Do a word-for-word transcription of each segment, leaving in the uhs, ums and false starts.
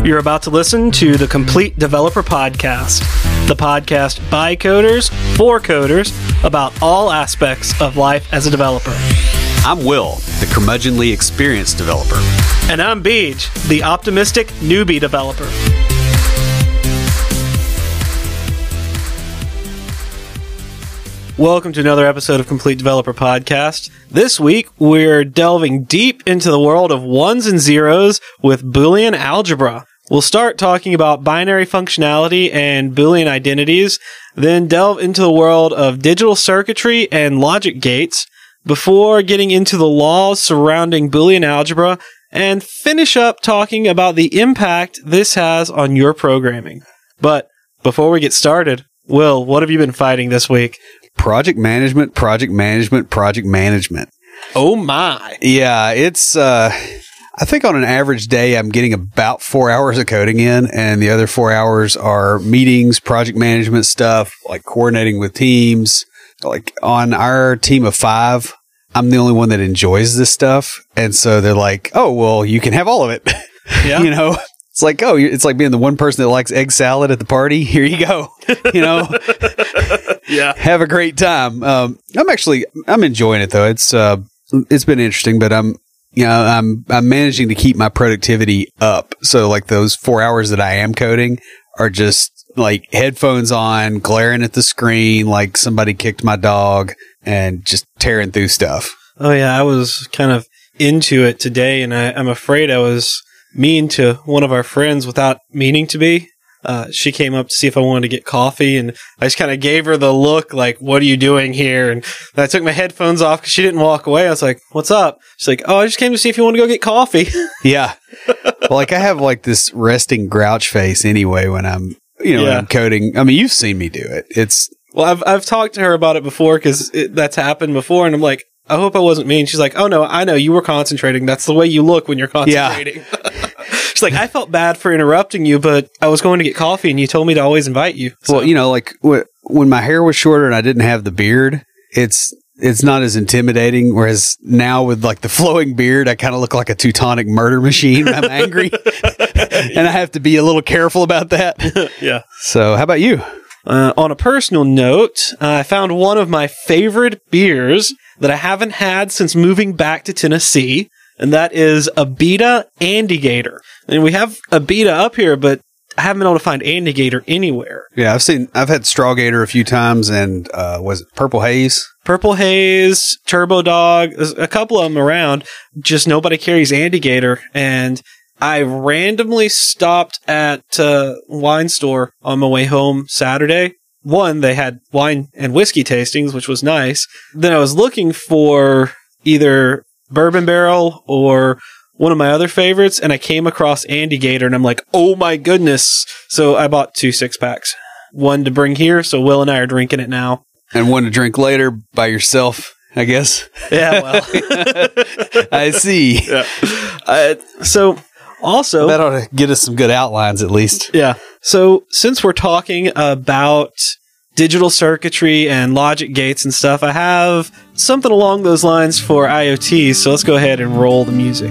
You're about to listen to the Complete Developer Podcast, the podcast by coders, for coders, about all aspects of life as a developer. I'm Will, the curmudgeonly experienced developer. And I'm Beej, the optimistic newbie developer. Welcome to another episode of Complete Developer Podcast. This week, we're delving deep into the world of ones and zeros with Boolean algebra. We'll start talking about binary functionality and Boolean identities, then delve into the world of digital circuitry and logic gates, before getting into the laws surrounding Boolean algebra, and finish up talking about the impact this has on your programming. But before we get started, Will, what have you been fighting this week? Project management, project management, project management. Oh my. Yeah, it's, uh, I think on an average day, I'm getting about four hours of coding in, and the other four hours are meetings, project management stuff, like coordinating with teams. Like on our team of five, I'm the only one that enjoys this stuff. And so they're like, oh, well, you can have all of it. Yeah. You know, it's like, oh, it's like being the one person that likes egg salad at the party. Here you go. You know, yeah. Have a great time. Um, I'm actually, I'm enjoying it though. It's, uh, it's been interesting, but I'm, you know, I'm, I'm managing to keep my productivity up. So like those four hours that I am coding are just like headphones on, glaring at the screen, like somebody kicked my dog and just tearing through stuff. Oh yeah. I was kind of into it today, and I, I'm afraid I was mean to one of our friends without meaning to be. Uh, she came up to see if I wanted to get coffee, and I just kind of gave her the look like, what are you doing here? And I took my headphones off because she didn't walk away. I was like, what's up? She's like, oh, I just came to see if you want to go get coffee. Yeah. Well, like I have like this resting grouch face anyway when I'm, you know, yeah. when I'm coding. I mean, you've seen me do it. It's, well, I've, I've talked to her about it before because that's happened before. And I'm like, I hope I wasn't mean. She's like, oh no, I know you were concentrating. That's the way you look when you're concentrating. Yeah. She's like, I felt bad for interrupting you, but I was going to get coffee and you told me to always invite you. So. Well, you know, like wh- when my hair was shorter and I didn't have the beard, it's, it's not as intimidating. Whereas now with like the flowing beard, I kind of look like a Teutonic murder machine when I'm angry. And I have to be a little careful about that. Yeah. So how about you? Uh, on a personal note, uh, I found one of my favorite beers that I haven't had since moving back to Tennessee, and that is Abita Andygator. And we have Abita up here, but I haven't been able to find Andygator anywhere. Yeah, I've seen, I've had Strawgator a few times, and uh, was it Purple Haze? Purple Haze, Turbo Dog, there's a couple of them around, just nobody carries Andygator. And I randomly stopped at a wine store on my way home Saturday. One, they had wine and whiskey tastings, which was nice. Then I was looking for either Bourbon Barrel or one of my other favorites, and I came across Andygator, and I'm like, oh my goodness. So I bought two six packs. One to bring here, so Will and I are drinking it now. And one to drink later by yourself, I guess. Yeah, well. I see. Yeah. Uh, so also, that ought to get us some good outlines at least. Yeah. So since we're talking about digital circuitry and logic gates and stuff, I have something along those lines for IoT. So let's go ahead and roll the music.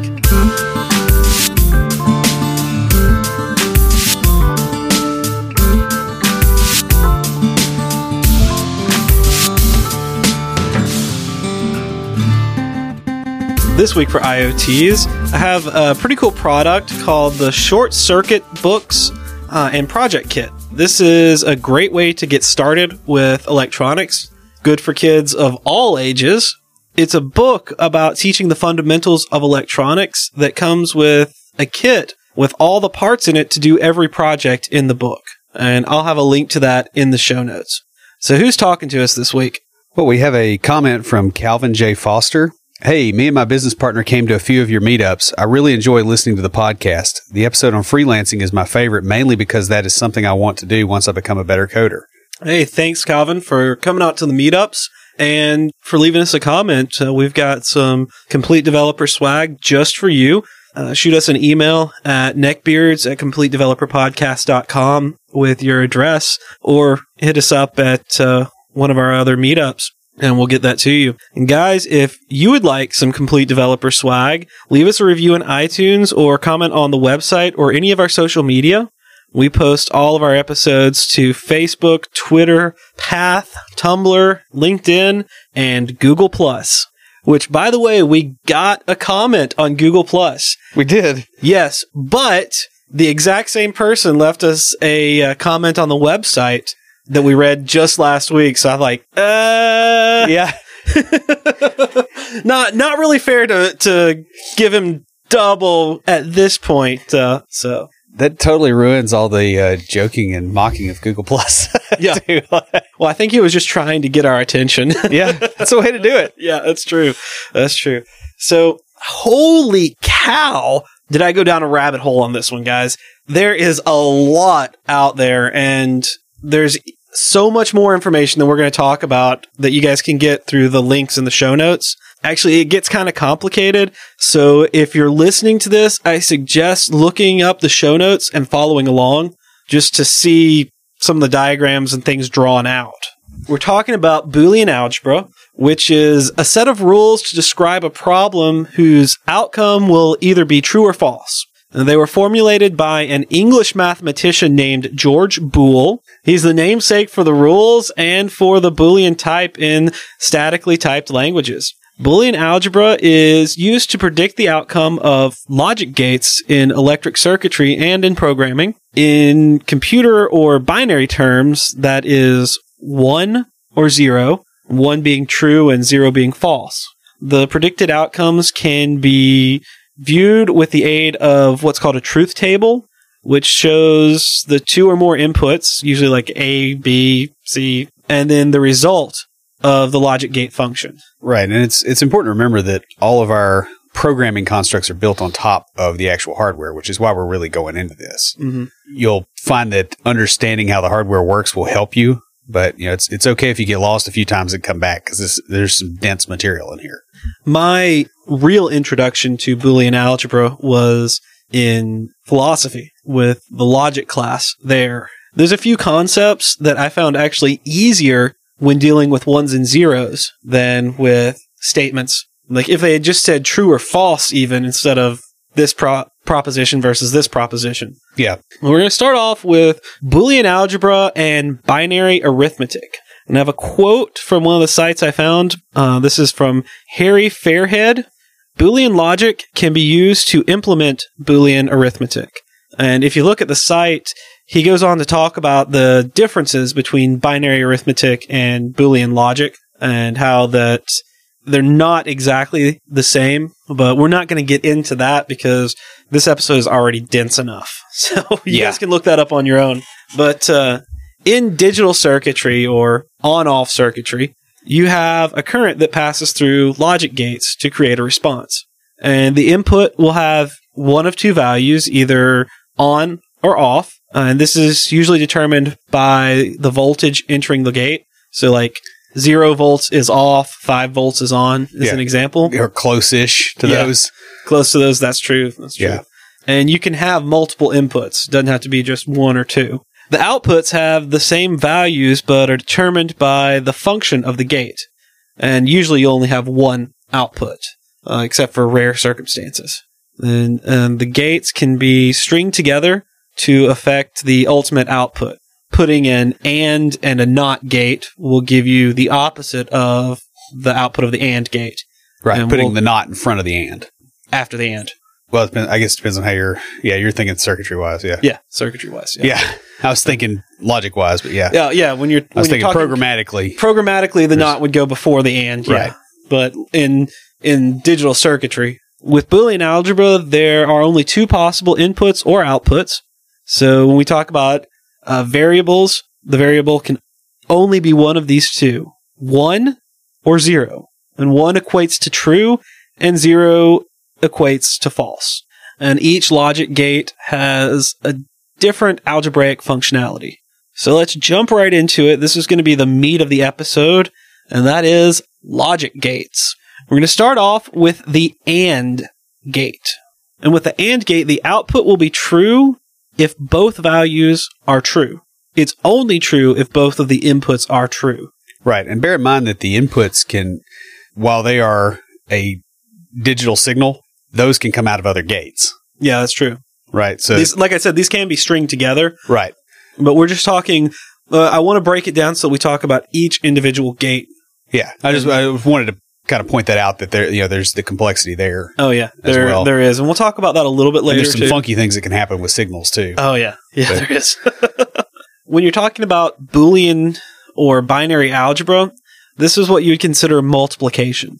This week for IoTs, I have a pretty cool product called the Short Circuit Books uh, and Project Kit. This is a great way to get started with electronics, good for kids of all ages. It's a book about teaching the fundamentals of electronics that comes with a kit with all the parts in it to do every project in the book. And I'll have a link to that in the show notes. So who's talking to us this week? Well, we have a comment from Calvin J. Foster. Hey, me and my business partner came to a few of your meetups. I really enjoy listening to the podcast. The episode on freelancing is my favorite, mainly because that is something I want to do once I become a better coder. Hey, thanks, Calvin, for coming out to the meetups and for leaving us a comment. Uh, we've got some complete developer swag just for you. Uh, shoot us an email at neckbeards at complete developer podcast dot com with your address, or hit us up at uh, one of our other meetups. and we'll get that to you. And guys, if you would like some Complete Developer swag, leave us a review on iTunes or comment on the website or any of our social media. We post all of our episodes to Facebook, Twitter, Path, Tumblr, LinkedIn, and Google Plus. Which, by the way, we got a comment on Google Plus. We did. Yes, but the exact same person left us a uh, comment on the website that we read just last week. So I'm like, uh, Yeah. not not really fair to to give him double at this point. Uh, so That totally ruins all the uh, joking and mocking of Google Plus. yeah. Well, I think he was just trying to get our attention. Yeah, that's the way to do it. Yeah, that's true. That's true. So, holy cow, did I go down a rabbit hole on this one, guys? There is a lot out there, and there's so much more information that we're going to talk about that you guys can get through the links in the show notes. Actually, it gets kind of complicated. So if you're listening to this, I suggest looking up the show notes and following along just to see some of the diagrams and things drawn out. We're talking about Boolean algebra, which is a set of rules to describe a problem whose outcome will either be true or false. And they were formulated by an English mathematician named George Boole. He's the namesake for the rules and for the Boolean type in statically typed languages. Boolean algebra is used to predict the outcome of logic gates in electric circuitry and in programming. In computer or binary terms, that is one or zero, one being true and zero being false. The predicted outcomes can be viewed with the aid of what's called a truth table, which shows the two or more inputs, usually like A, B, C, and then the result of the logic gate function. Right, and it's it's important to remember that all of our programming constructs are built on top of the actual hardware, which is why we're really going into this. Mm-hmm. You'll find that understanding how the hardware works will help you, but you know it's it's okay if you get lost a few times and come back because there's some dense material in here. My real introduction to Boolean algebra was in philosophy with the logic class there. There's a few concepts that I found actually easier when dealing with ones and zeros than with statements. Like if they had just said true or false even instead of this pro- proposition versus this proposition. Yeah. Well, we're going to start off with Boolean algebra and binary arithmetic. And I have a quote from one of the sites I found. Uh, this is from Harry Fairhead. Boolean logic can be used to implement Boolean arithmetic. And if you look at the site, he goes on to talk about the differences between binary arithmetic and Boolean logic and how that they're not exactly the same, but we're not going to get into that because this episode is already dense enough. So you yeah. guys can look that up on your own. But uh, in digital circuitry or on-off circuitry, you have a current that passes through logic gates to create a response. And the input will have one of two values, either on or off. Uh, and this is usually determined by the voltage entering the gate. So like zero volts is off, five volts is on, as yeah. an example. Or close-ish to yeah. those. Close to those, that's true. That's true. Yeah. And you can have multiple inputs. Doesn't have to be just one or two. The outputs have the same values, but are determined by the function of the gate. And usually you only have one output, uh, except for rare circumstances. And, and the gates can be stringed together to affect the ultimate output. Putting an AND and a NOT gate will give you the opposite of the output of the AND gate. Right, and putting we'll, the NOT in front of the AND. After the AND. Well, it depends, I guess it depends on how you're, yeah, you're thinking circuitry-wise, yeah. Yeah, circuitry-wise. Yeah. yeah. I was thinking logic-wise, but yeah. Yeah, yeah, when you're I was when thinking you're talking, programmatically. Programmatically, the NOT would go before the AND, yeah. Right. But in in digital circuitry, with Boolean algebra, there are only two possible inputs or outputs. So when we talk about uh, variables, the variable can only be one of these two, one or zero. And one equates to true, and zero equates to false. And each logic gate has a different algebraic functionality. So let's jump right into it. This is going to be the meat of the episode, and that is logic gates. We're going to start off with the AND gate. And with the AND gate, the output will be true if both values are true. It's only true if both of the inputs are true. Right. And bear in mind that the inputs can, while they are a digital signal, those can come out of other gates. Yeah, that's true. Right. So, these, like I said, these can be stringed together. Right. But we're just talking, uh, I want to break it down so we talk about each individual gate. Yeah. I just I wanted to kind of point that out that there, you know, there's the complexity there. Oh, yeah. There, well. there is. And we'll talk about that a little bit later. And there's some too. funky things that can happen with signals, too. Oh, yeah. Yeah, But, there is. When you're talking about Boolean or binary algebra, this is what you would consider multiplication.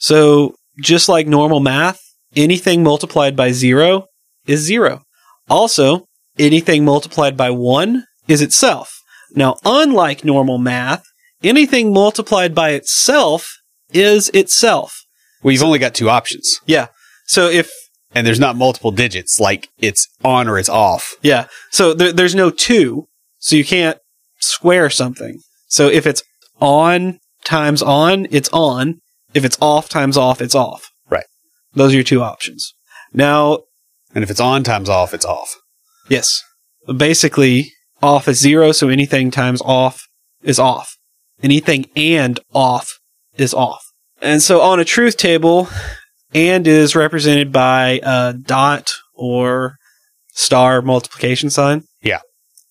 So just like normal math, anything multiplied by zero is zero. Also, anything multiplied by one is itself. Now, unlike normal math, anything multiplied by itself is itself. Well, you've so, only got two options. Yeah. So if... And there's not multiple digits, like it's on or it's off. Yeah. So there, there's no two, so you can't square something. So if it's on times on, it's on. If it's off times off, it's off. Right. Those are your two options. Now... And if it's on times off, it's off. Yes. Basically, off is zero, so anything times off is off. Anything and off is off. And so on a truth table, and is represented by a dot or star multiplication sign. Yeah.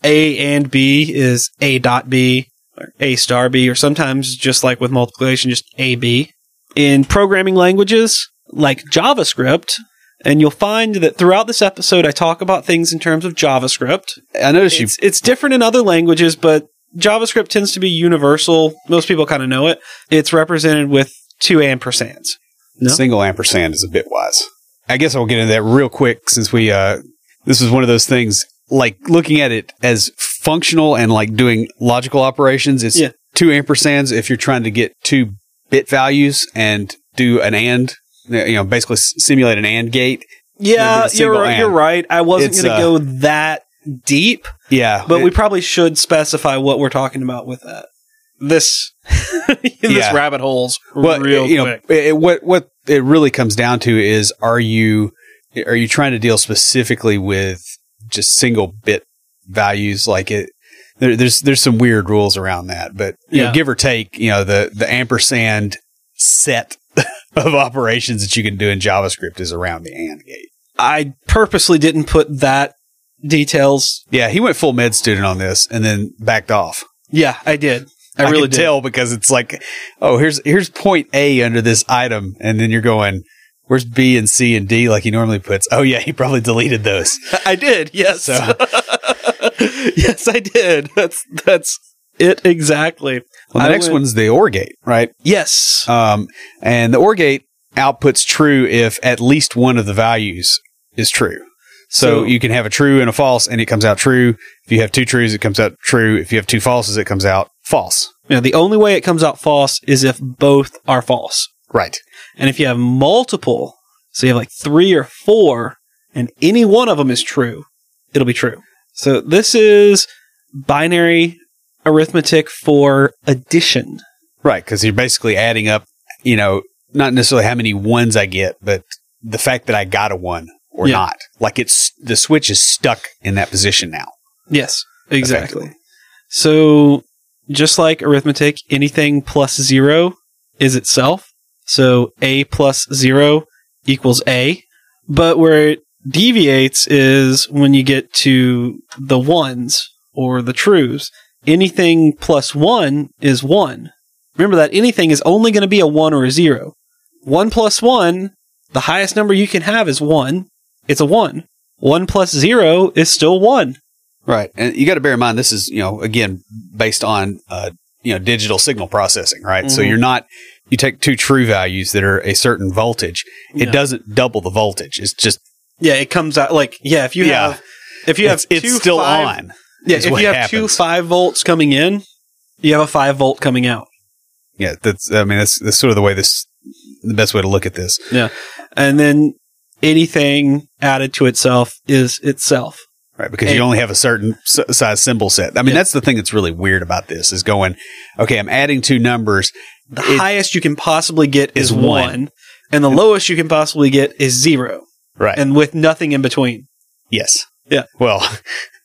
A and B is A dot B, or A star B, or sometimes just like with multiplication, just A B. In programming languages like JavaScript, and you'll find that throughout this episode, I talk about things in terms of JavaScript. I noticed you. It's, it's different in other languages, but JavaScript tends to be universal. Most people kind of know it. It's represented with two ampersands. No? Single ampersand is a bit wise. I guess I'll get into that real quick since we, uh, this is one of those things, like looking at it as functional and like doing logical operations. It's yeah. two ampersands if you're trying to get two bit values and do an and. You know, basically simulate an AND gate. Yeah, you're and. you're right. I wasn't going to uh, go that deep. Yeah, but it, we probably should specify what we're talking about with that. This this yeah. rabbit holes well, real you quick. Know, it, what what it really comes down to is are you are you trying to deal specifically with just single bit values like it? There, there's there's some weird rules around that, but you yeah. know, give or take, you know, the the ampersand set of operations that you can do in JavaScript is around the AND gate. I purposely didn't put that details. Yeah, he went full med student on this and then backed off. Yeah, I did. I, I really can did. tell because it's like, oh, here's here's point A under this item, and then you're going, where's B and C and D like he normally puts? Oh yeah, he probably deleted those. I did. Yes. So. Yes, I did. That's that's it exactly. Well, the I next went, one's the OR gate, right? Yes. Um, and the OR gate outputs true if at least one of the values is true. So, so you can have a true and a false, and it comes out true. If you have two trues, it comes out true. If you have two falses, it comes out false. Yeah, the only way it comes out false is if both are false. Right. And if you have multiple, so you have like three or four, and any one of them is true, it'll be true. So this is binary arithmetic for addition. Right, because you're basically adding up, you know, not necessarily how many ones I get, but the fact that I got a one or yeah. not. Like it's the switch is stuck in that position now. Yes, exactly. So just like arithmetic, anything plus zero is itself. So A plus zero equals A. But where it deviates is when you get to the ones or the trues. Anything plus one is one. Remember that anything is only going to be a one or a zero. One plus one, the highest number you can have is one. It's a one. One plus zero is still one. Right. And you got to bear in mind, this is, you know, again, based on, uh, you know, digital signal processing, right? Mm-hmm. So you're not, you take two true values that are a certain voltage. It yeah. doesn't double the voltage. It's just. Yeah, it comes out like, yeah, if you yeah. have, if you have it's, two it's still five, on. Yeah, if you have happens. two five volts coming in, you have a five volt coming out. Yeah, that's, I mean, that's, that's sort of the way this, the best way to look at this. Yeah. And then anything added to itself is itself. Right, because and, you only have a certain s- size symbol set. I mean, yeah. that's the thing that's really weird about this is going, okay, I'm adding two numbers. The it, highest you can possibly get is, is one, one, and the lowest you can possibly get is zero. Right. And with nothing in between. Yes. Yeah. Well,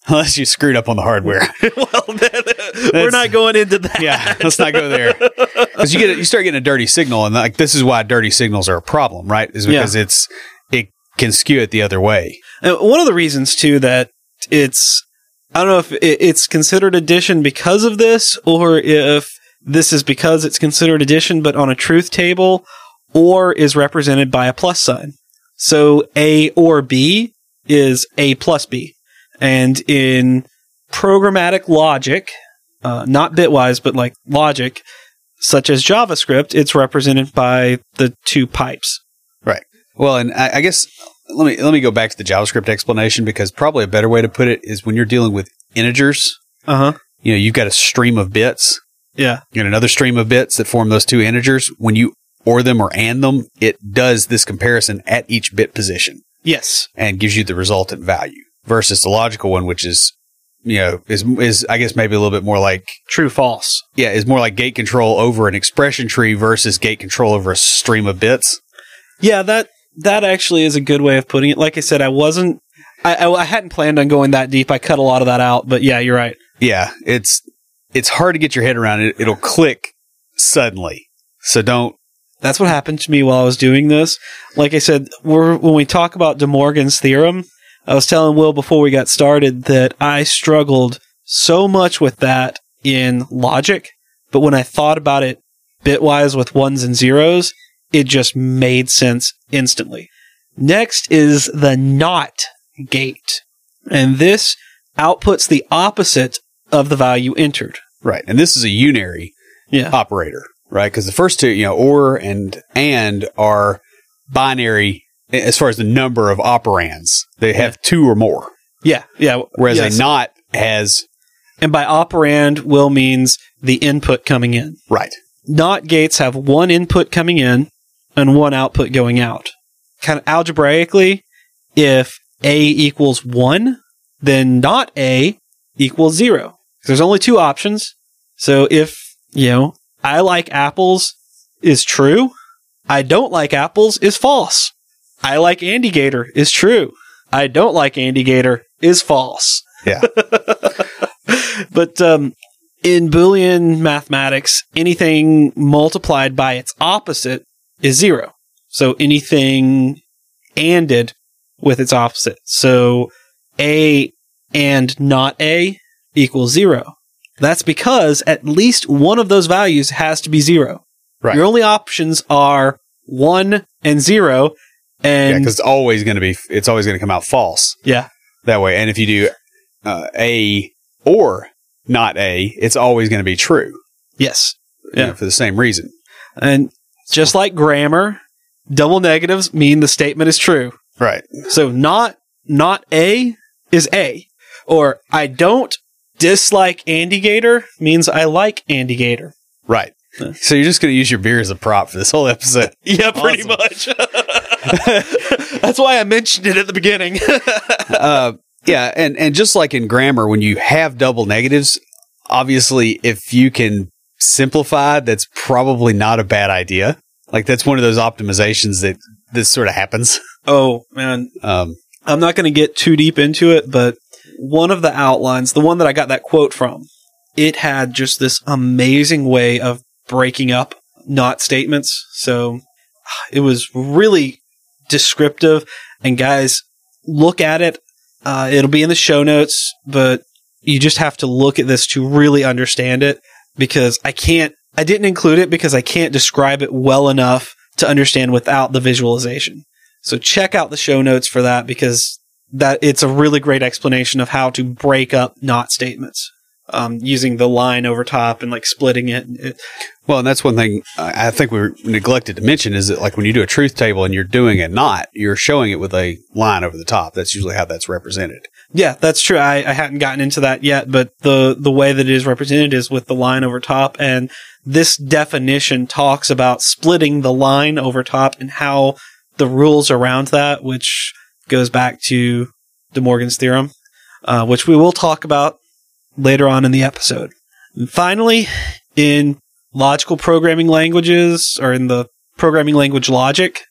Unless you screwed up on the hardware. Well, then, we're not going into that. Yeah, let's not go there. Because you get you start getting a dirty signal, and like this is why dirty signals are a problem, right? Is because yeah. it's it can skew it the other way. And one of the reasons too that it's I don't know if it's considered addition because of this, or if this is because it's considered addition, but on a truth table, or is represented by a plus sign. So A or B is A plus B. And in programmatic logic, uh, not bitwise, but like logic, such as JavaScript, it's represented by the two pipes. Right. Well, and I, I guess let me let me go back to the JavaScript explanation, because probably a better way to put it is when you're dealing with integers. Uh huh. You know, you've got a stream of bits. Yeah. And another stream of bits that form those two integers. When you or them or and them, it does this comparison at each bit position. Yes. And gives you the resultant value. Versus the logical one, which is, you know, is, is I guess maybe a little bit more like... True, false. Yeah, is more like gate control over an expression tree versus gate control over a stream of bits. Yeah, that that actually is a good way of putting it. Like I said, I wasn't... I, I, I hadn't planned on going that deep. I cut a lot of that out, but yeah, you're right. Yeah, it's it's hard to get your head around it. It'll click suddenly. So don't... That's what happened to me while I was doing this. Like I said, we're, when we talk about De Morgan's theorem... I was telling Will before we got started that I struggled so much with that in logic, but when I thought about it bitwise with ones and zeros, it just made sense instantly. Next is the NOT gate, and this outputs the opposite of the value entered. Right, and this is a unary yeah. operator, right? Because the first two, you know, or and and are binary. As far as the number of operands, they have yeah. two or more. Yeah, yeah. Whereas yes. a not has... And by operand, will means the input coming in. Right. NOT gates have one input coming in and one output going out. Kind of algebraically, if A equals one, then not A equals zero. There's only two options. So if, you know, I like apples is true, I don't like apples is false. I like Andy Gator is true. I don't like Andy Gator is false. Yeah. But um, in Boolean mathematics, anything multiplied by its opposite is zero. So anything anded with its opposite. So A and not A equals zero. That's because at least one of those values has to be zero. Right. Your only options are one and zero. And yeah, because it's always going to be, it's always going to come out false. Yeah. That way. And if you do uh, A or not A, it's always going to be true. Yes. Yeah. You know, for the same reason. And just like grammar, double negatives mean the statement is true. Right. So not, not A is A. Or I don't dislike Andy Gator means I like Andy Gator. Right. So you're just going to use your beer as a prop for this whole episode. Yeah, pretty awesome. Much. That's why I mentioned it at the beginning. uh, yeah, and, and just like in grammar, when you have double negatives, obviously, if you can simplify, that's probably not a bad idea. Like, that's one of those optimizations that this sort of happens. Oh, man. Um, I'm not going to get too deep into it, but one of the outlines, the one that I got that quote from, it had just this amazing way of breaking up not statements. So it was really descriptive. And guys, look at it. Uh, it'll be in the show notes, but you just have to look at this to really understand it, because I can't, I didn't include it because I can't describe it well enough to understand without the visualization. So check out the show notes for that, because that it's a really great explanation of how to break up not statements. Um, using the line over top and like splitting it. it. Well, and that's one thing I think we neglected to mention is that like when you do a truth table and you're doing a not, you're showing it with a line over the top. That's usually how that's represented. Yeah, that's true. I, I hadn't gotten into that yet, but the, the way that it is represented is with the line over top. And this definition talks about splitting the line over top and how the rules around that, which goes back to De Morgan's theorem, uh, which we will talk about later on in the episode. And finally, in logical programming languages, or in the programming language logic,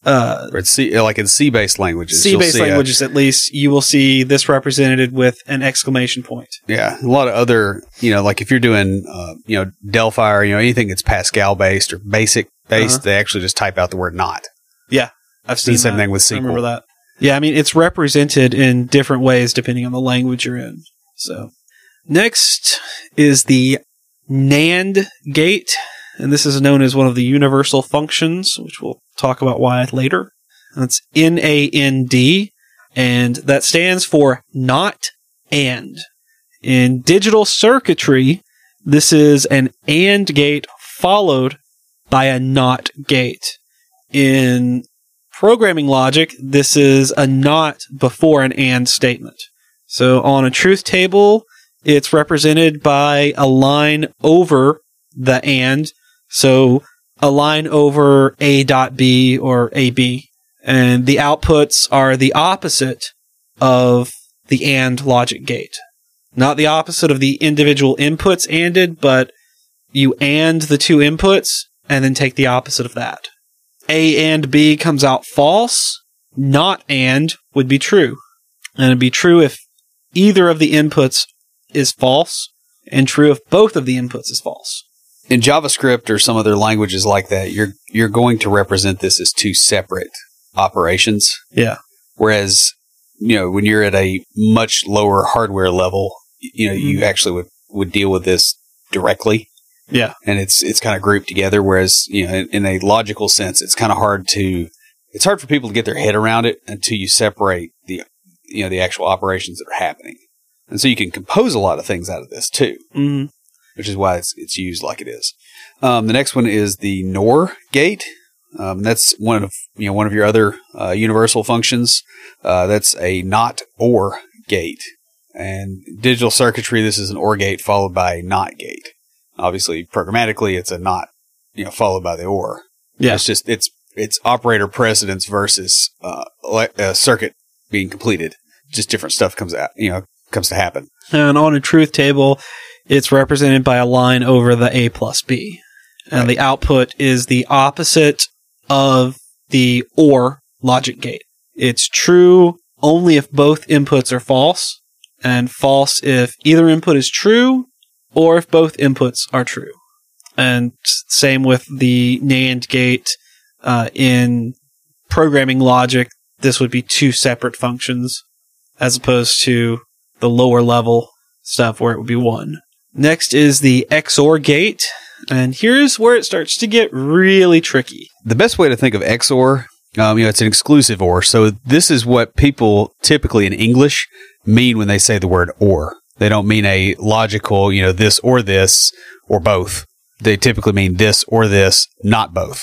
uh, or it's C, like in C-based languages. C-based languages, a, at least, you will see this represented with an exclamation point. Yeah, a lot of other, you know, like if you're doing, uh, you know, Delphi or, you know, anything that's Pascal-based or BASIC-based, uh-huh. they actually just type out the word not. Yeah, I've seen the same that. thing with S Q L. I remember that. Yeah, I mean, it's represented in different ways depending on the language you're in. So, next is the NAND gate, and this is known as one of the universal functions, which we'll talk about why later. That's N A N D, and that stands for not and. In digital circuitry, this is an AND gate followed by a NOT gate. In programming logic, this is a NOT before an AND statement. So on a truth table, it's represented by a line over the AND. So a line over A dot B or A B. And the outputs are the opposite of the AND logic gate. Not the opposite of the individual inputs ANDed, but you AND the two inputs and then take the opposite of that. A and B comes out false. Not AND would be true. And it'd be true if either of the inputs is false, and true if both of the inputs is false. In JavaScript or some other languages like that, you're you're going to represent this as two separate operations. Yeah. Whereas, you know, when you're at a much lower hardware level, you know, mm-hmm. you actually would, would deal with this directly. Yeah. And it's it's kind of grouped together. Whereas, you know, in, in a logical sense, it's kind of hard to it's hard for people to get their head around it until you separate the you know the actual operations that are happening. And so you can compose a lot of things out of this too, mm-hmm. which is why it's it's used like it is. Um, the next one is the NOR gate. Um, that's one of you know one of your other uh, universal functions. Uh, that's a not or gate. And digital circuitry, this is an OR gate followed by a NOT gate. Obviously, programmatically, it's a NOT, you know, followed by the OR. Yeah, it's just it's it's operator precedence versus uh, a circuit being completed. Just different stuff comes out, you know, comes to happen. And on a truth table, it's represented by a line over the A plus B, and right. the output is the opposite of the OR logic gate. It's true only if both inputs are false, and false if either input is true or if both inputs are true. And same with the NAND gate. Uh, in programming logic, this would be two separate functions as opposed to the lower level stuff where it would be one. Next is the X O R gate, and here's where it starts to get really tricky. The best way to think of X O R, um, you know, it's an exclusive OR. So this is what people typically in English mean when they say the word OR. They don't mean a logical, you know, this or this or both. They typically mean this or this, not both.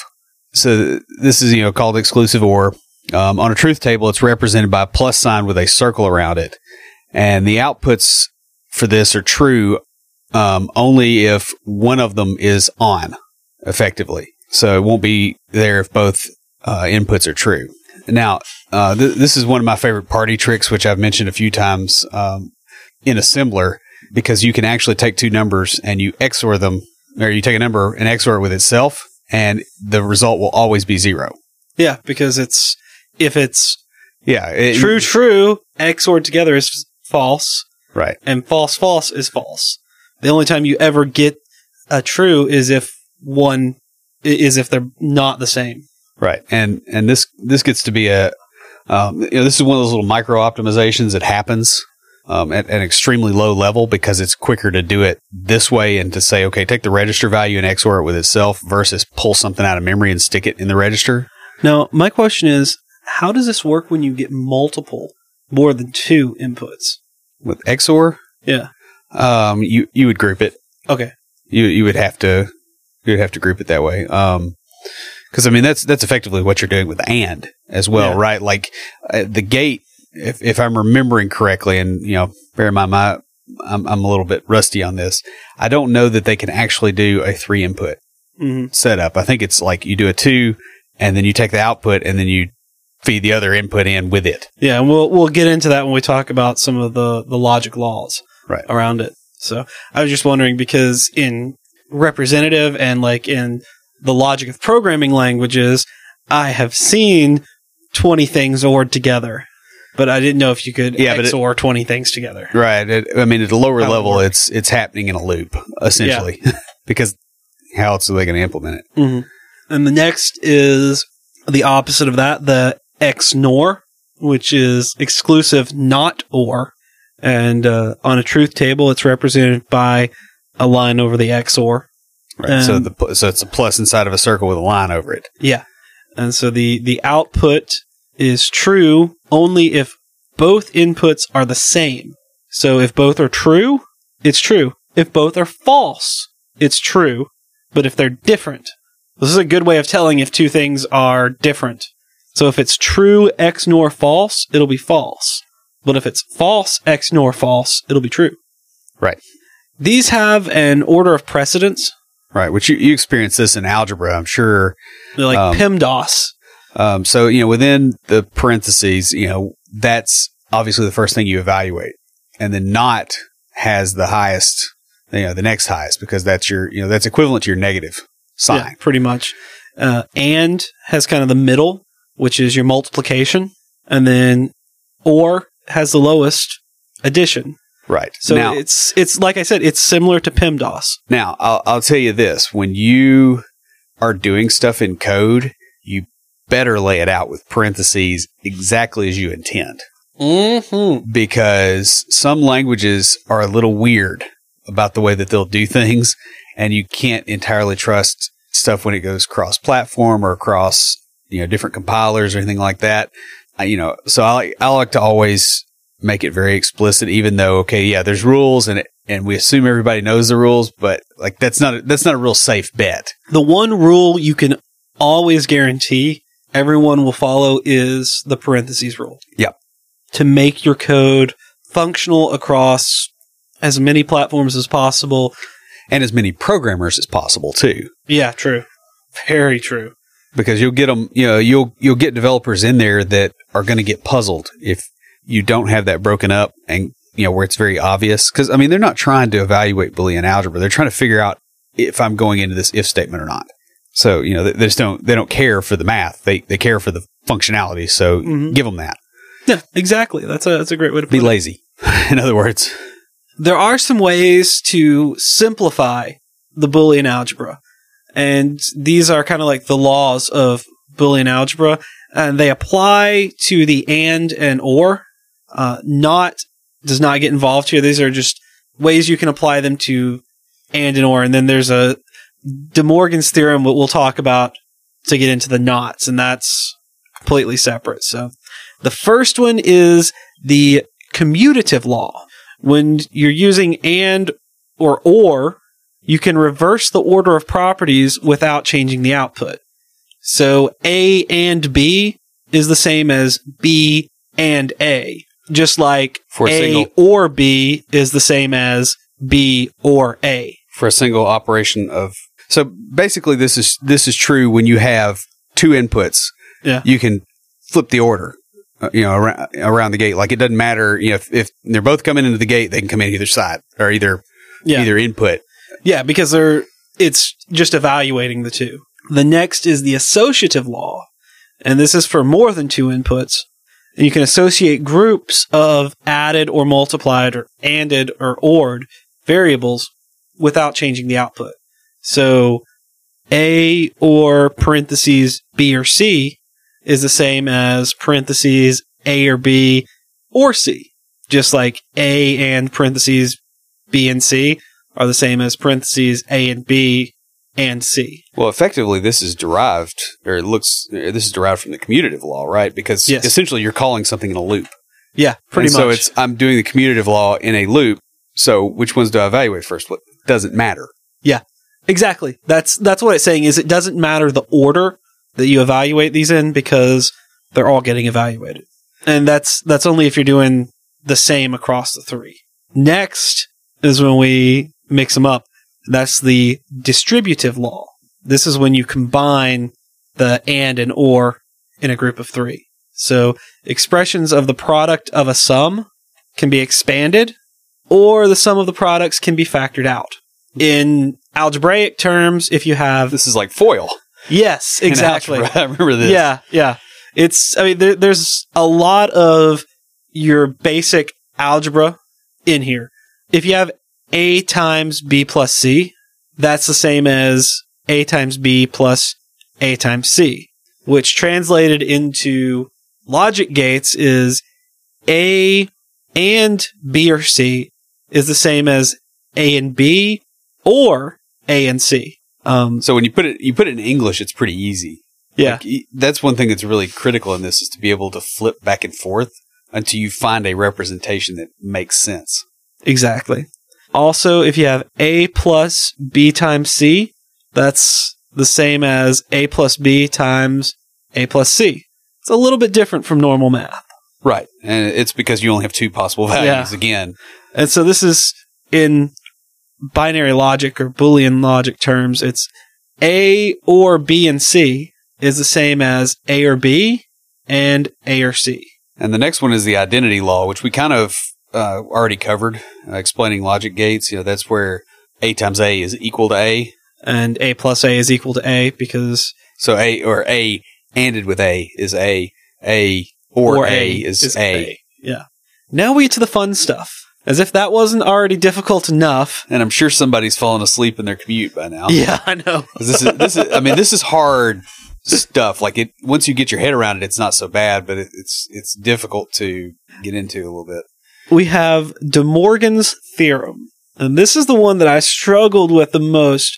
So this is, you know, called exclusive OR. Um, on a truth table, it's represented by a plus sign with a circle around it. And the outputs for this are true um, only if one of them is on, effectively. So it won't be there if both uh, inputs are true. Now, uh, th- this is one of my favorite party tricks, which I've mentioned a few times um, in assembler, because you can actually take two numbers and you X O R them, or you take a number and X O R it with itself, and the result will always be zero. Yeah, because it's if it's yeah it, true, true, X O R together is false. Right. And false, false is false. The only time you ever get a true is if one is if they're not the same. Right. And and this this gets to be a um, you know, this is one of those little micro optimizations that happens um, at, at an extremely low level, because it's quicker to do it this way and to say, okay, take the register value and X O R it with itself versus pull something out of memory and stick it in the register. Now, my question is, how does this work when you get multiple, more than two inputs? With X O R? Yeah. Um, you, you would group it. Okay. You you would have to you would have to group it that way. Um, because I mean that's that's effectively what you're doing with AND as well, yeah. Right? Like uh, the gate, if if I'm remembering correctly, and you know, bear in mind my I'm I'm a little bit rusty on this. I don't know that they can actually do a three input mm-hmm. setup. I think it's like you do a two, and then you take the output, and then you feed the other input in with it. Yeah, and we'll we'll get into that when we talk about some of the, the logic laws right. around it. So I was just wondering, because in representative and like in the logic of programming languages, I have seen twenty things O R'd together, but I didn't know if you could Yeah, but X it- O R twenty things together. Right. It, I mean, at a lower How it level, works. it's it's happening in a loop, essentially. Because how else are they going to implement it? hmm And the next is the opposite of that, the X N O R, which is exclusive not or. And uh, on a truth table, it's represented by a line over the X O R. Right. so Um, the so it's a plus inside of a circle with a line over it. Yeah. And so the, the output is true only if both inputs are the same. So if both are true, it's true. If both are false, it's true. But if they're different, this is a good way of telling if two things are different. So if it's true X N O R false, it'll be false. But if it's false X N O R false, it'll be true. Right. These have an order of precedence. Right. Which you, you experience this in algebra, I'm sure. They're like Um, PEMDAS. Um, so, you know, within the parentheses, you know, that's obviously the first thing you evaluate. And then not has the highest, you know, the next highest, because that's your, you know, that's equivalent to your negative sign. Yeah, pretty much. Uh, and has kind of the middle, which is your multiplication. And then or has the lowest addition. Right. So now, it's it's like I said, it's similar to PEMDAS. now I'll, I'll tell you this. When you are doing stuff in code, you better lay it out with parentheses exactly as you intend. Mm-hmm. Because some languages are a little weird about the way that they'll do things, and you can't entirely trust stuff when it goes cross-platform or across, you know, different compilers or anything like that. I, you know, so I, I like to always make it very explicit, even though, okay, yeah, there's rules and it, and we assume everybody knows the rules, but like that's not a, that's not a real safe bet. The one rule you can always guarantee everyone will follow is the parentheses rule. Yep. To make your code functional across as many platforms as possible. And as many programmers as possible too. Yeah, true. Very true. Because you'll get them, you know, you'll you'll get developers in there that are going to get puzzled if you don't have that broken up and, you know, where it's very obvious. Because, I mean, they're not trying to evaluate Boolean algebra. They're trying to figure out if I'm going into this if statement or not. So, you know, they, they just don't, they don't care for the math. They they care for the functionality. So Mhm. give them that. Yeah, exactly. That's a, that's a great way to put Be it. lazy. In other words. There are some ways to simplify the Boolean algebra. And these are kind of like the laws of Boolean algebra. And they apply to the and and or. Uh, not does not get involved here. These are just ways you can apply them to and and or. And then there's a De Morgan's theorem that we'll talk about to get into the nots. And that's completely separate. So the first one is the commutative law. When you're using and or or, you can reverse the order of properties without changing the output. So A and B is the same as B and A. Just like For a A single- or B is the same as B or A. For a single operation of, so basically this is, this is true when you have two inputs. Yeah. You can flip the order. Uh, you know, around, around the gate. Like it doesn't matter, you know, if, if they're both coming into the gate, they can come in either side or either, Yeah. either input. Yeah, because they're it's just evaluating the two. The next is the associative law, and this is for more than two inputs. And you can associate groups of added or multiplied or anded or ored variables without changing the output. So A or parentheses B or C is the same as parentheses A or B or C. Just like A and parentheses B and C are the same as parentheses A and B and C. Well, effectively, this is derived, or it looks, this is derived from the commutative law, right? Because Yes. essentially you're calling something in a loop. Yeah, pretty And much. so it's, I'm doing the commutative law in a loop. So which ones do I evaluate first? What doesn't matter. Exactly. That's that's what it's saying is it doesn't matter the order that you evaluate these in because they're all getting evaluated. And that's that's only if you're doing the same across the three. Next is when we mix them up. That's the distributive law. This is when you combine the and and or in a group of three. So expressions of the product of a sum can be expanded, or the sum of the products can be factored out. In algebraic terms, if you have This is like FOIL. Yes, exactly. I remember this. Yeah, yeah. It's, I mean, there, there's a lot of your basic algebra in here. If you have A times B plus C, that's the same as A times B plus A times C, which translated into logic gates is A and B or C is the same as A and B or A and C. Um, so when you put it, you put it in English, it's pretty easy. Yeah. Like, that's one thing that's really critical in this is to be able to flip back and forth until you find a representation that makes sense. Exactly. Also, if you have A plus B times C, that's the same as A plus B times A plus C. It's a little bit different from normal math. Right. And it's because you only have two possible values Yeah. again. And so this is in binary logic or Boolean logic terms. It's A or B and C is the same as A or B and A or C. And the next one is the identity law, which we kind of uh, already covered, uh, explaining logic gates. You know, that's where A times A is equal to A. And A plus A is equal to A because... So A or A anded with A is A. A or, or A, A is, is A. A. Yeah. Now we get to the fun stuff. As if that wasn't already difficult enough. And I'm sure somebody's fallen asleep in their commute by now. Yeah, I know. this is, this is, I mean, this is hard stuff. Like it, once you get your head around it, it's not so bad, but it, it's it's difficult to get into a little bit. We have De Morgan's theorem, and this is the one that I struggled with the most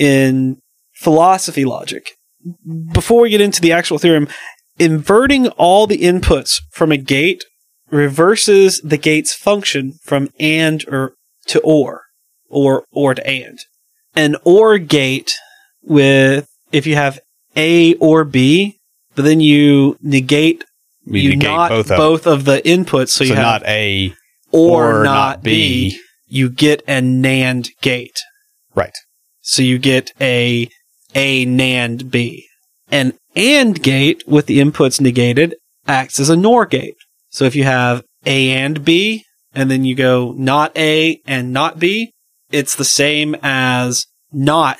in philosophy logic. Before we get into the actual theorem, inverting all the inputs from a gate reverses the gate's function from and or to or, or or to and. An or gate with if you have A or B, but then you negate You, you negate not both of, both of the inputs, so, so you have not A or, or not, not B, B. you get a NAND gate. Right. So you get a A NAND B. An AND gate with the inputs negated acts as a NOR gate. So if you have A and B, and then you go not A and not B, it's the same as not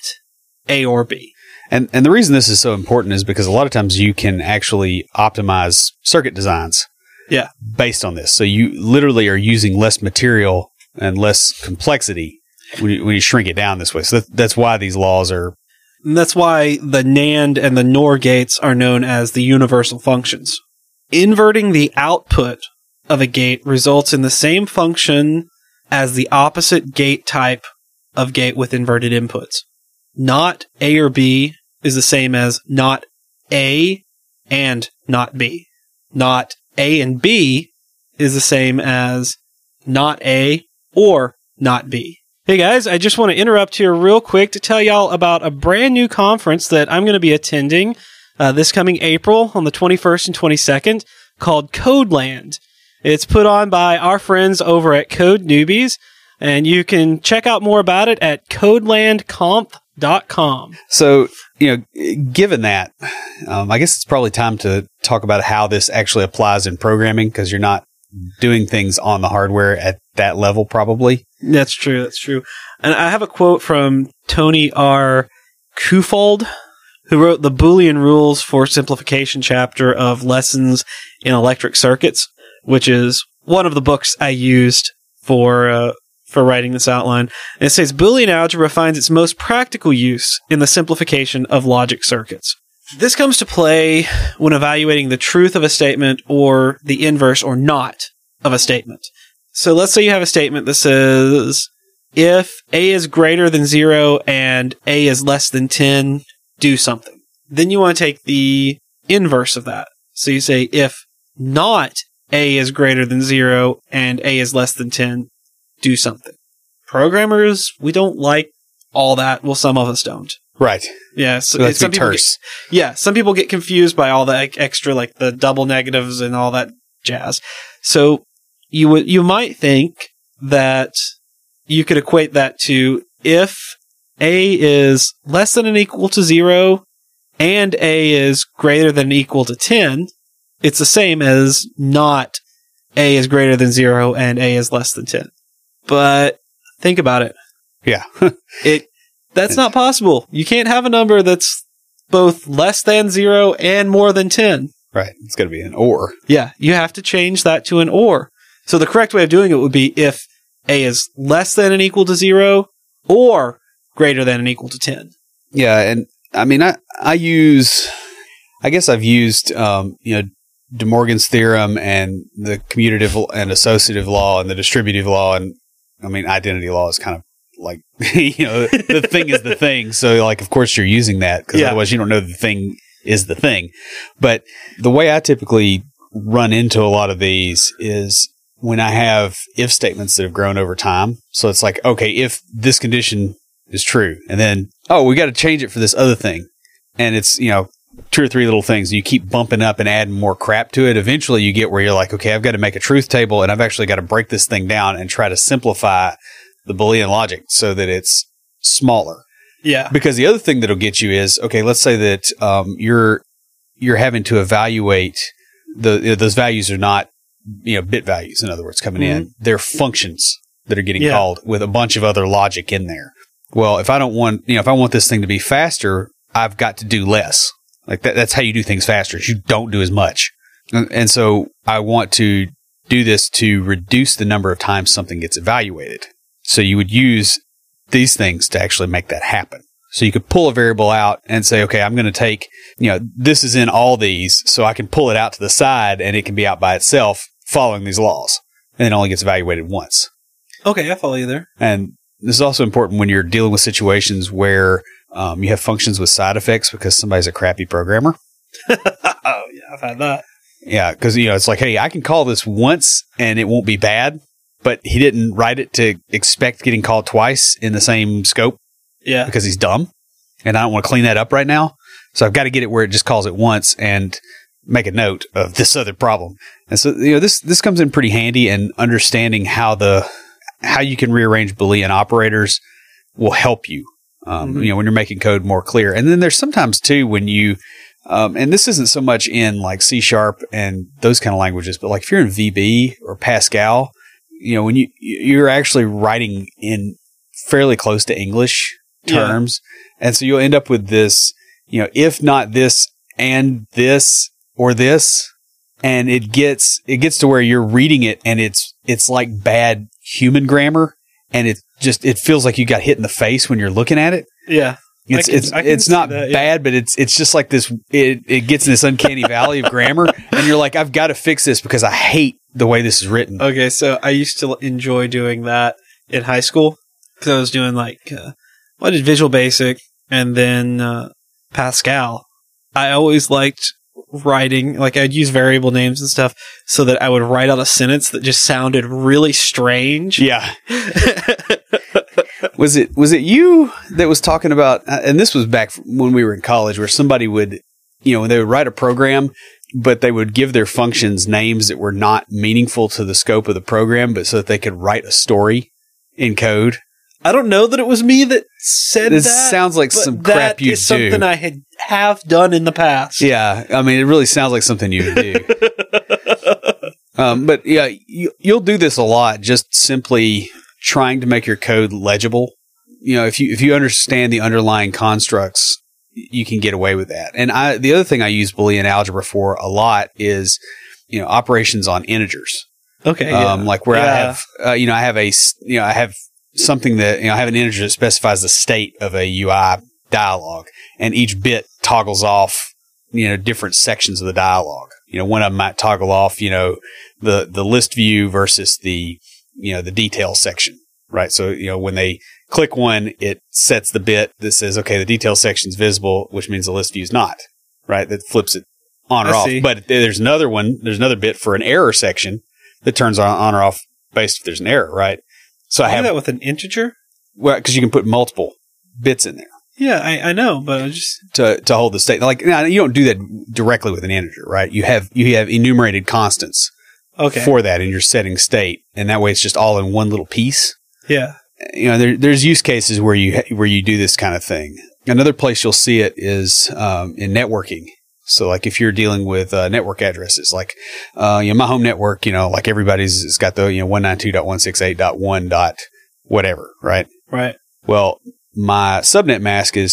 A or B. And and the reason this is so important is because a lot of times you can actually optimize circuit designs. Yeah. Based on this. So you literally are using less material and less complexity when you, when you shrink it down this way. So that, that's why these laws are... And that's why the NAND and the NOR gates are known as the universal functions. Inverting the output of a gate results in the same function as the opposite gate type of gate with inverted inputs. Not A or B is the same as not A and not B. Not A and B is the same as not A or not B. Hey guys, I just want to interrupt here real quick to tell y'all about a brand new conference that I'm going to be attending uh, this coming April on the twenty-first and twenty-second called Codeland. It's put on by our friends over at Code Newbies, and you can check out more about it at codeland conf dot com. So, you know, given that, um, I guess it's probably time to talk about how this actually applies in programming because you're not doing things on the hardware at that level, probably. That's true. That's true. And I have a quote from Tony R. Kufald, who wrote the Boolean Rules for Simplification chapter of Lessons in Electric Circuits, which is one of the books I used for uh, for writing this outline. And it says, Boolean algebra finds its most practical use in the simplification of logic circuits. This comes to play when evaluating the truth of a statement or the inverse or not of a statement. So let's say you have a statement that says, if A is greater than zero and A is less than ten, do something. Then you want to take the inverse of that. So you say, if not A is greater than zero and A is less than ten, do something. Programmers, we don't like all that. Well, some of us don't. Right. Yeah. So, So that's some people terse. Get, yeah. Some people get confused by all the e- extra, like the double negatives and all that jazz. So you would, you might think that you could equate that to if A is less than or equal to zero and A is greater than or equal to ten, it's the same as not A is greater than zero and A is less than ten. But think about it. Yeah. It that's not possible. You can't have a number that's both less than zero and more than ten. Right. It's got to be an or. Yeah, you have to change that to an or. So the correct way of doing it would be if A is less than and equal to zero or greater than and equal to ten. Yeah, and I mean, I, I use, I guess I've used, um, you know, De Morgan's theorem and the commutative and associative law and the distributive law. And I mean, identity law is kind of like, you know, the thing is the thing. So like, of course you're using that because yeah. otherwise you don't know the thing is the thing. But the way I typically run into a lot of these is when I have if statements that have grown over time. So it's like, okay, if this condition is true, and then, oh, we got to change it for this other thing. And it's, you know, two or three little things. You keep bumping up and adding more crap to it. Eventually you get where you're like, okay, I've got to make a truth table and I've actually got to break this thing down and try to simplify the Boolean logic so that it's smaller. Yeah. Because the other thing that'll get you is, okay, let's say that um, you're you're having to evaluate the you know, those values are not, you know, bit values, in other words, coming mm-hmm. in. They're functions that are getting yeah. called with a bunch of other logic in there. Well, if I don't want, you know, if I want this thing to be faster, I've got to do less. Like that, that's how you do things faster. Is you don't do as much. And, and so I want to do this to reduce the number of times something gets evaluated. So you would use these things to actually make that happen. So you could pull a variable out and say, okay, I'm going to take, you know, this is in all these, so I can pull it out to the side and it can be out by itself following these laws. And it only gets evaluated once. Okay, I follow you there. And this is also important when you're dealing with situations where um, you have functions with side effects because somebody's a crappy programmer. Oh, yeah, I've had that. Yeah, because, you know, it's like, hey, I can call this once and it won't be bad, but he didn't write it to expect getting called twice in the same scope. Yeah. Because he's dumb. And I don't want to clean that up right now. So I've got to get it where it just calls it once and make a note of this other problem. And so, you know, this, this comes in pretty handy, and understanding how the, how you can rearrange Boolean operators will help you, um, mm-hmm. you know, when you're making code more clear. And then there's sometimes too, when you, um, and this isn't so much in like C sharp and those kind of languages, but like if you're in V B or Pascal, you know, when you, you're actually writing in fairly close to English terms. Yeah. And so you'll end up with this, you know, if not this and this or this, and it gets, it gets to where you're reading it and it's, it's like bad human grammar, and it just, it feels like you got hit in the face when you're looking at it. Yeah. It's, can, it's, it's not that, yeah. bad, but it's, it's just like this, it, it gets in this uncanny valley of grammar, and you're like, I've got to fix this because I hate the way this is written. Okay. So I used to enjoy doing that in high school because I was doing like, uh, well, I did Visual Basic and then uh, Pascal. I always liked writing, like I'd use variable names and stuff so that I would write out a sentence that just sounded really strange. Yeah. was it was it you that was talking about, and this was back when we were in college, where somebody would, you know, they would write a program, but they would give their functions names that were not meaningful to the scope of the program, but so that they could write a story in code? I don't know that it was me that said this that. This sounds like some crap you do. That is something I had have done in the past. Yeah, I mean, it really sounds like something you would do. um, but yeah, you, you'll do this a lot, just simply trying to make your code legible. You know, if you if you understand the underlying constructs, you can get away with that. And I, the other thing I use Boolean algebra for a lot is, you know, operations on integers. Okay, um, yeah. like where yeah. I have, uh, you know, I have a, you know, I have. something that, you know, I have an integer that specifies the state of a U I dialog, and each bit toggles off, you know, different sections of the dialog. You know, one of them might toggle off, you know, the, the list view versus the, you know, the detail section, right? So, you know, when they click one, it sets the bit that says, okay, the detail section is visible, which means the list view is not, right? That flips it on or I off. see. But there's another one, there's another bit for an error section that turns on, on or off based if there's an error, right? So I have that with an integer. Well, because you can put multiple bits in there. Yeah, I, I know, but I just to to hold the state. Like, now, you don't do that directly with an integer, right? You have you have enumerated constants okay. for that in your setting state, and that way it's just all in one little piece. Yeah, you know, there, there's use cases where you where you do this kind of thing. Another place you'll see it is um, in networking. So, like, if you're dealing with uh, network addresses, like, uh, you know, my home network, you know, like everybody's has got the, you know, one ninety-two dot one sixty-eight dot one dot whatever, right? Right. Well, my subnet mask is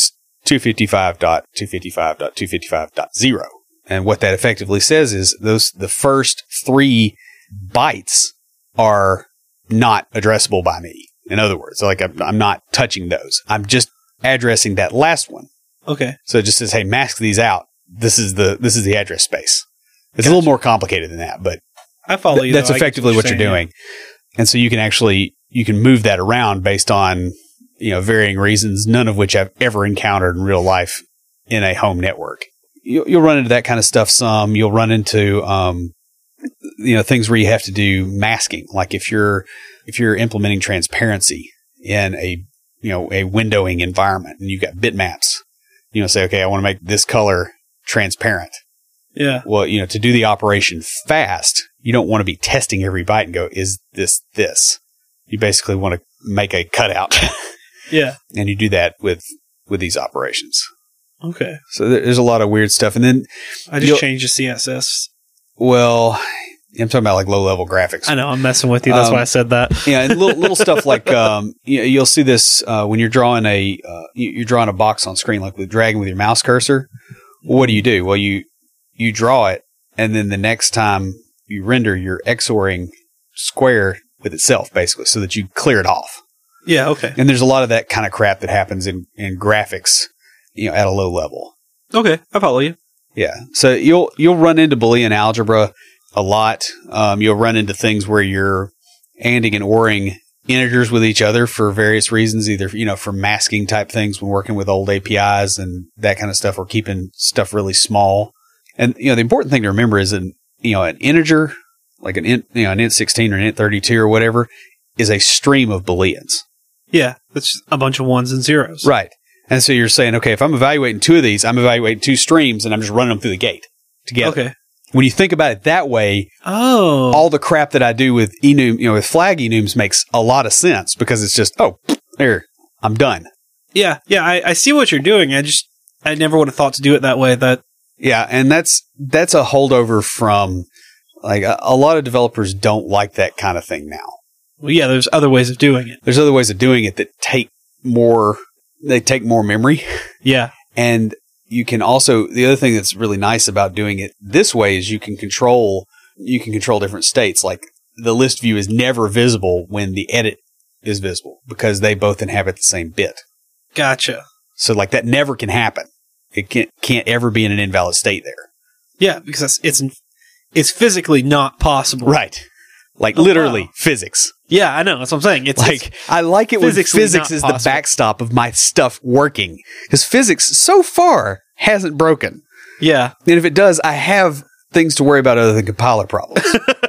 two fifty-five dot two fifty-five dot two fifty-five dot zero. And what that effectively says is those the first three bytes are not addressable by me. In other words, like I'm, I'm not touching those. I'm just addressing that last one. Okay. So it just says, hey, mask these out. This is the this is the address space. It's Gotcha. a little more complicated than that, but I follow you. th- that's though. I get effectively what you're saying, doing. And so you can actually you can move that around based on, you know, varying reasons, none of which I've ever encountered in real life in a home network. You'll, you'll run into that kind of stuff some. You'll run into, um, you know, things where you have to do masking. Like if you're, if you're implementing transparency in a, you know, a windowing environment and you've got bitmaps, you know, say, okay, I want to make this color transparent. Yeah. Well, you know, to do the operation fast, you don't want to be testing every byte and go, is this this? You basically want to make a cutout. Yeah. And you do that with, with these operations. Okay. So there's a lot of weird stuff. And then I just changed the C S S. Well, I'm talking about like low level graphics. I know. I'm messing with you. That's Um, why I said that. Yeah, and little little stuff like um, you, you'll see this uh, when you're drawing a uh, you- you're drawing a box on screen, like with dragging with your mouse cursor. What do you do? Well, you you draw it, and then the next time you render, you're XORing square with itself, basically, so that you clear it off. Yeah. Okay. And there's a lot of that kind of crap that happens in, in graphics, you know, at a low level. Okay. I follow you. Yeah. So you'll you'll run into Boolean algebra a lot. Um, you'll run into things where you're anding and oring integers with each other for various reasons, either, you know, for masking type things when working with old A P Is and that kind of stuff, or keeping stuff really small. And, you know, the important thing to remember is an, you know, an integer, like an int, you know, an int sixteen or an int thirty-two or whatever, is a stream of Booleans. Yeah. That's a bunch of ones and zeros. Right. And so you're saying, okay, if I'm evaluating two of these, I'm evaluating two streams and I'm just running them through the gate together. Okay. When you think about it that way, Oh. all the crap that I do with enum, you know, with flag enums makes a lot of sense because it's just, oh, there, I'm done. Yeah. Yeah. I, I see what you're doing. I just, I never would have thought to do it that way. That, Yeah, and that's that's a holdover from, like, a, a lot of developers don't like that kind of thing now. well, yeah, there's other ways of doing it. There's other ways of doing it that take more, they take more memory. Yeah. And you can also, the other thing that's really nice about doing it this way is you can control, you can control different states. Like the list view is never visible when the edit is visible because they both inhabit the same bit. Gotcha. So like that never can happen. It can't, can't ever be in an invalid state there. Yeah, because that's, it's it's physically not possible. Right. Like Oh, literally wow. physics. Yeah, I know. That's what I'm saying. It's Like, it's, I like it when physically physics not is possible. the backstop of my stuff working. Because physics so far hasn't broken. yeah. And if it does, I have things to worry about other than compiler problems.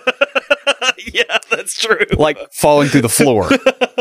Yeah, that's true. Like falling through the floor.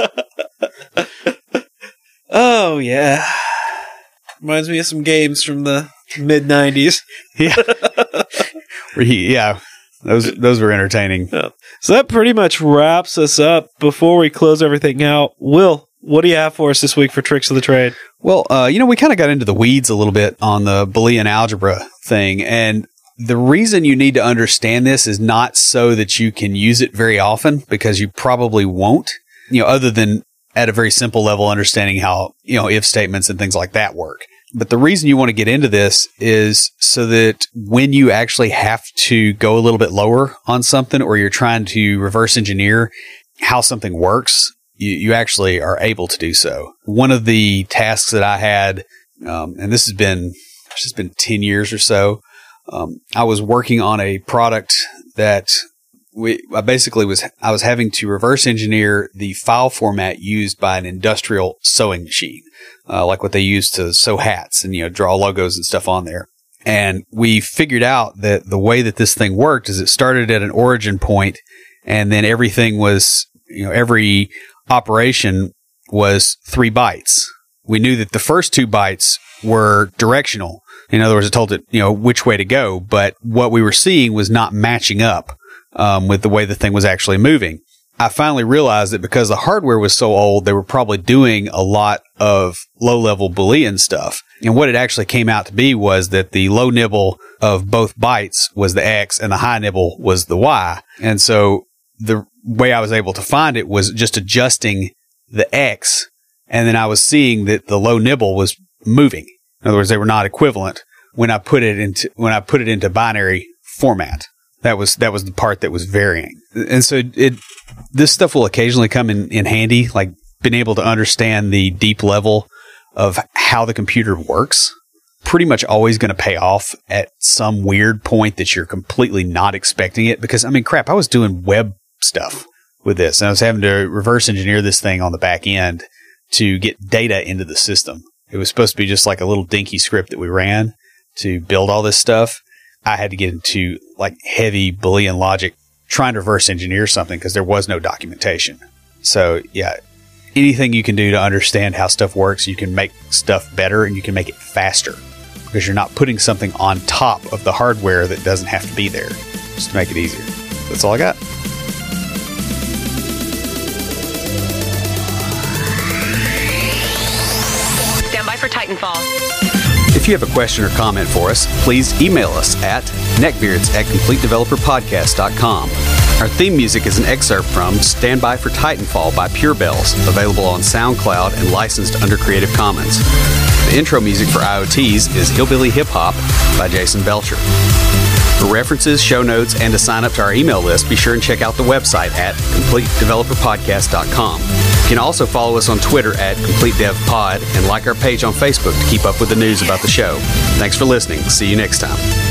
Oh, yeah. Reminds me of some games from the mid nineties. Yeah. Yeah. Those those were entertaining. So that pretty much wraps us up. Before we close everything out, Will, what do you have for us this week for Tricks of the Trade? Well, uh, you know, we kind of got into the weeds a little bit on the Boolean algebra thing. And the reason you need to understand this is not so that you can use it very often, because you probably won't, you know, other than at a very simple level, understanding how, you know, if statements and things like that work. But the reason you want to get into this is so that when you actually have to go a little bit lower on something, or you're trying to reverse engineer how something works, you, you actually are able to do so. One of the tasks that I had, um, and this has been, it's just been ten years or so, um, I was working on a product that we, I basically was, I was having to reverse engineer the file format used by an industrial sewing machine, uh, like what they use to sew hats and, you know, draw logos and stuff on there. And we figured out that the way that this thing worked is it started at an origin point, and then everything was, you know, every operation was three bytes. We knew that the first two bytes were directional. In other words, it told it, you know, which way to go, but what we were seeing was not matching up um, with the way the thing was actually moving. I finally realized that because the hardware was so old, they were probably doing a lot of low-level Boolean stuff. And what it actually came out to be was that the low nibble of both bytes was the X and the high nibble was the Y. And so the way I was able to find it was just adjusting the X, and then I was seeing that the low nibble was moving. In other words, they were not equivalent when I put it into when I put it into binary format. That was that was the part that was varying. And so it this stuff will occasionally come in, in handy, like being able to understand the deep level of how the computer works. Pretty much always going to pay off at some weird point that you're completely not expecting it. Because, I mean, crap, I was doing web stuff with this. And I was having to reverse engineer this thing on the back end to get data into the system. It was supposed to be just like a little dinky script that we ran to build all this stuff. I had to get into like heavy Boolean logic trying to reverse engineer something because there was no documentation. So, yeah, anything you can do to understand how stuff works, you can make stuff better and you can make it faster because you're not putting something on top of the hardware that doesn't have to be there, just to make it easier. That's all I got. Stand by for Titanfall. If you have a question or comment for us, please email us at neckbeards at complete developer podcast dot com. Our theme music is an excerpt from Stand By for Titanfall by Pure Bells, available on SoundCloud and licensed under Creative Commons. The intro music for I O Ts is Hillbilly Hip Hop by Jason Belcher. For references, show notes, and to sign up to our email list, be sure and check out the website at complete developer podcast dot com. You can also follow us on Twitter at complete dev pod and like our page on Facebook to keep up with the news about the show. Thanks for listening. See you next time.